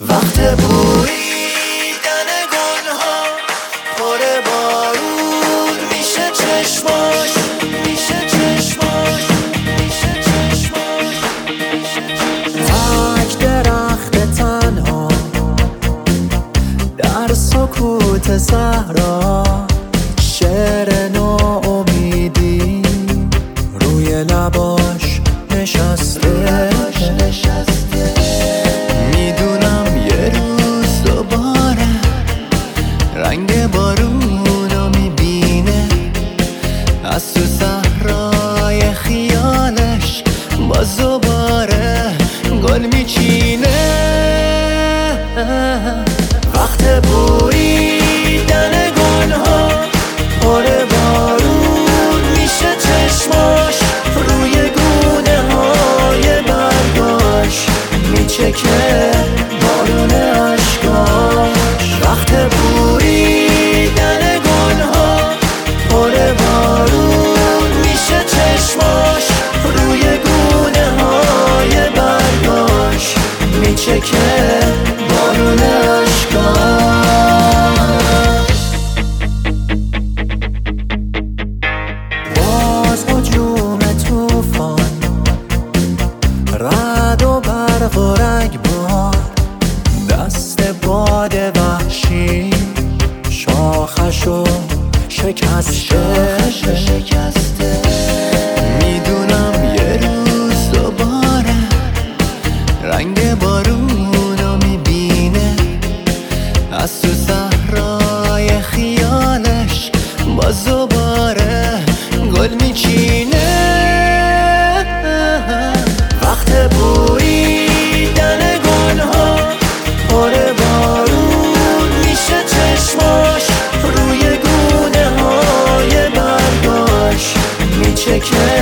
وقت بویدن گلها پر بارون میشه چشماش، میشه چشماش، میشه چشماش. تک درخت تنها در سکوت صحرا، شعر ناامیدی روی لباش نشسته. میدونم یه روز دوباره رنگ بارونو میبینه، از تو صحرای خیالش باز دوباره گل میچینه. وقت بویدن گلها پر بارون میشه چشماش، روی گونه های برگاش میچکه بارون عشقاش. وقت بویدن گلها پر بارون میشه چشماش، روی گونه های برگاش میچکه بارون عشقاش. باز هجوم طوفان، رعد و برق و رگبار، دست باد وحشی شاخشو شکسته. میدونم یه روز دوباره رنگ بارونو میبینه، از تو صحرای خیالش باز دوباره گل میچینه. وقت بویدن گلها پر بارون میشه چشماش، روی گونه های برگاش میچکه